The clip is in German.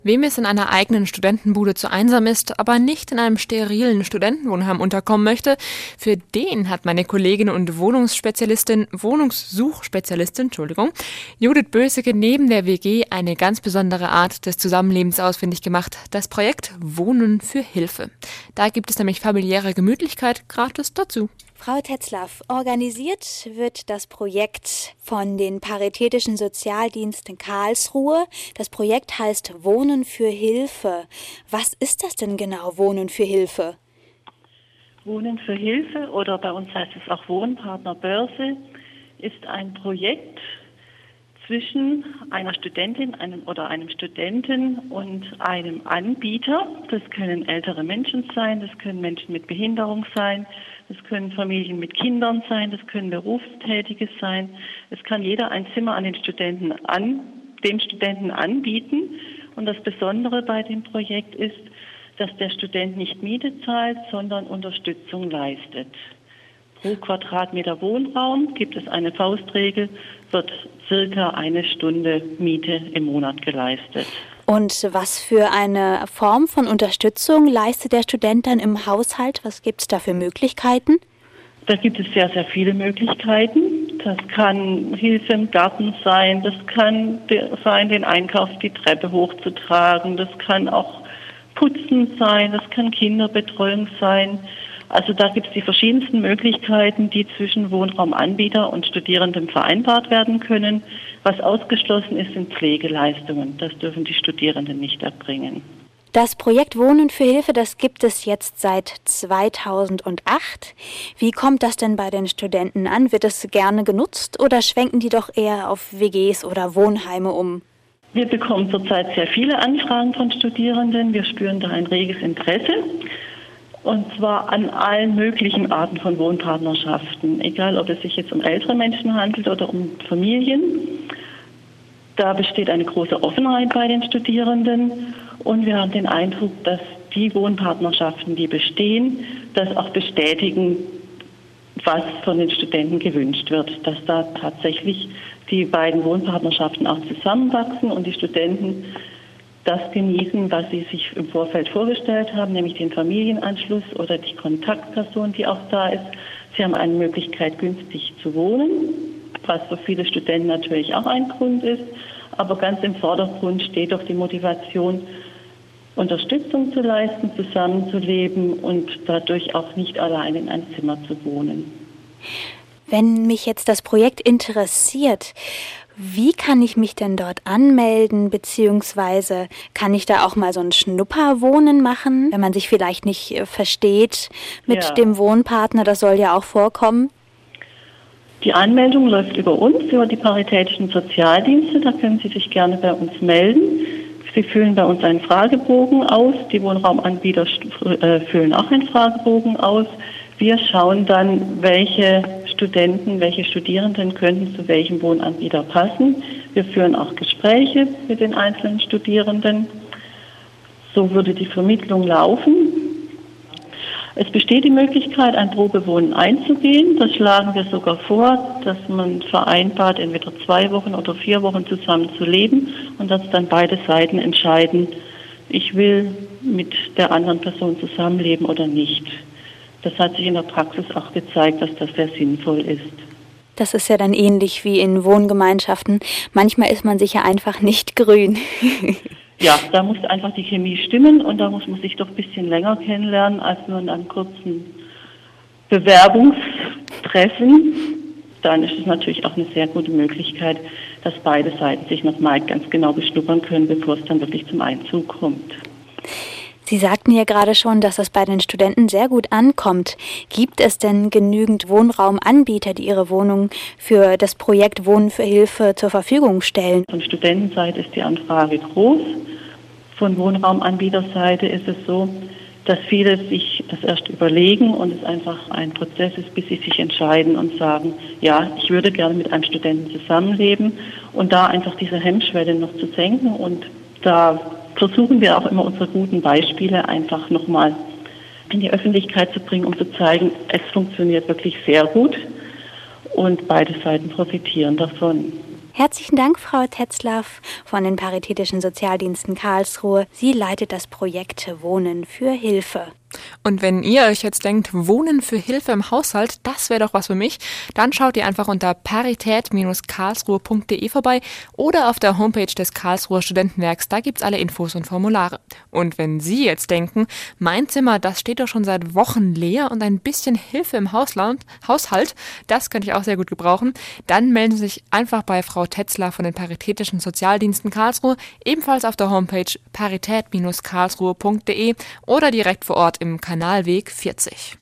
Wem es in einer eigenen Studentenbude zu einsam ist, aber nicht in einem sterilen Studentenwohnheim unterkommen möchte, für den hat meine Kollegin und Wohnungssuchspezialistin, Judith Böseke neben der WG eine ganz besondere Art des Zusammenlebens ausfindig gemacht, das Projekt Wohnen für Hilfe. Da gibt es nämlich familiäre Gemütlichkeit gratis dazu. Frau Tetzlaff, organisiert wird das Projekt von den Paritätischen Sozialdiensten Karlsruhe. Das Projekt heißt Wohnen für Hilfe. Was ist das denn genau, Wohnen für Hilfe? Wohnen für Hilfe oder bei uns heißt es auch Wohnpartner Börse ist ein Projekt zwischen einer Studentin oder einem Studenten und einem Anbieter. Das können ältere Menschen sein, das können Menschen mit Behinderung sein, das können Familien mit Kindern sein, das können Berufstätige sein. Es kann jeder ein Zimmer an dem Studenten anbieten. Und das Besondere bei dem Projekt ist, dass der Student nicht Miete zahlt, sondern Unterstützung leistet. Pro Quadratmeter Wohnraum gibt es eine Faustregel, wird circa 1 Stunde Miete im Monat geleistet. Und was für eine Form von Unterstützung leistet der Student dann im Haushalt? Was gibt es da für Möglichkeiten? Da gibt es sehr, sehr viele Möglichkeiten. Das kann Hilfe im Garten sein, das kann sein, den Einkauf die Treppe hochzutragen, das kann auch Putzen sein, das kann Kinderbetreuung sein. Also da gibt es die verschiedensten Möglichkeiten, die zwischen Wohnraumanbieter und Studierendem vereinbart werden können. Was ausgeschlossen ist, sind Pflegeleistungen. Das dürfen die Studierenden nicht erbringen. Das Projekt Wohnen für Hilfe, das gibt es jetzt seit 2008. Wie kommt das denn bei den Studenten an? Wird es gerne genutzt oder schwenken die doch eher auf WGs oder Wohnheime um? Wir bekommen zurzeit sehr viele Anfragen von Studierenden. Wir spüren da ein reges Interesse. Und zwar an allen möglichen Arten von Wohnpartnerschaften, egal ob es sich jetzt um ältere Menschen handelt oder um Familien. Da besteht eine große Offenheit bei den Studierenden und wir haben den Eindruck, dass die Wohnpartnerschaften, die bestehen, das auch bestätigen, was von den Studenten gewünscht wird, dass da tatsächlich die beiden Wohnpartnerschaften auch zusammenwachsen und die Studenten das genießen, was sie sich im Vorfeld vorgestellt haben, nämlich den Familienanschluss oder die Kontaktperson, die auch da ist. Sie haben eine Möglichkeit, günstig zu wohnen, was für viele Studenten natürlich auch ein Grund ist. Aber ganz im Vordergrund steht doch die Motivation, Unterstützung zu leisten, zusammenzuleben und dadurch auch nicht allein in ein Zimmer zu wohnen. Wenn mich jetzt das Projekt interessiert, wie kann ich mich denn dort anmelden, beziehungsweise kann ich da auch mal so ein Schnupperwohnen machen, wenn man sich vielleicht nicht versteht mit dem Wohnpartner, das soll ja auch vorkommen? Die Anmeldung läuft über uns, über die Paritätischen Sozialdienste, da können Sie sich gerne bei uns melden. Sie füllen bei uns einen Fragebogen aus, die Wohnraumanbieter füllen auch einen Fragebogen aus. Wir schauen dann, welche Studierenden könnten zu welchem Wohnanbieter passen. Wir führen auch Gespräche mit den einzelnen Studierenden. So würde die Vermittlung laufen. Es besteht die Möglichkeit, ein Probewohnen einzugehen. Das schlagen wir sogar vor, dass man vereinbart, entweder 2 Wochen oder 4 Wochen zusammen zu leben und dass dann beide Seiten entscheiden, ich will mit der anderen Person zusammenleben oder nicht. Das hat sich in der Praxis auch gezeigt, dass das sehr sinnvoll ist. Das ist ja dann ähnlich wie in Wohngemeinschaften. Manchmal ist man sich ja einfach nicht grün. Ja, da muss einfach die Chemie stimmen und da muss man sich doch ein bisschen länger kennenlernen, als nur in einem kurzen Bewerbungstreffen. Dann ist es natürlich auch eine sehr gute Möglichkeit, dass beide Seiten sich nochmal ganz genau beschnuppern können, bevor es dann wirklich zum Einzug kommt. Sie sagten ja gerade schon, dass das bei den Studenten sehr gut ankommt. Gibt es denn genügend Wohnraumanbieter, die ihre Wohnung für das Projekt Wohnen für Hilfe zur Verfügung stellen? Von Studentenseite ist die Anfrage groß. Von Wohnraumanbieterseite ist es so, dass viele sich das erst überlegen und es einfach ein Prozess ist, bis sie sich entscheiden und sagen, ja, ich würde gerne mit einem Studenten zusammenleben und da einfach diese Hemmschwelle noch zu senken und da versuchen wir auch immer unsere guten Beispiele einfach nochmal in die Öffentlichkeit zu bringen, um zu zeigen, es funktioniert wirklich sehr gut und beide Seiten profitieren davon. Herzlichen Dank, Frau Tetzlaff von den Paritätischen Sozialdiensten Karlsruhe. Sie leitet das Projekt Wohnen für Hilfe. Und wenn ihr euch jetzt denkt, Wohnen für Hilfe im Haushalt, das wäre doch was für mich, dann schaut ihr einfach unter parität-karlsruhe.de vorbei oder auf der Homepage des Karlsruher Studentenwerks, da gibt's alle Infos und Formulare. Und wenn Sie jetzt denken, mein Zimmer, das steht doch schon seit Wochen leer und ein bisschen Hilfe im Haushalt, das könnte ich auch sehr gut gebrauchen, dann melden Sie sich einfach bei Frau Tetzlaff von den Paritätischen Sozialdiensten Karlsruhe, ebenfalls auf der Homepage parität-karlsruhe.de oder direkt vor Ort im Kanalweg 40.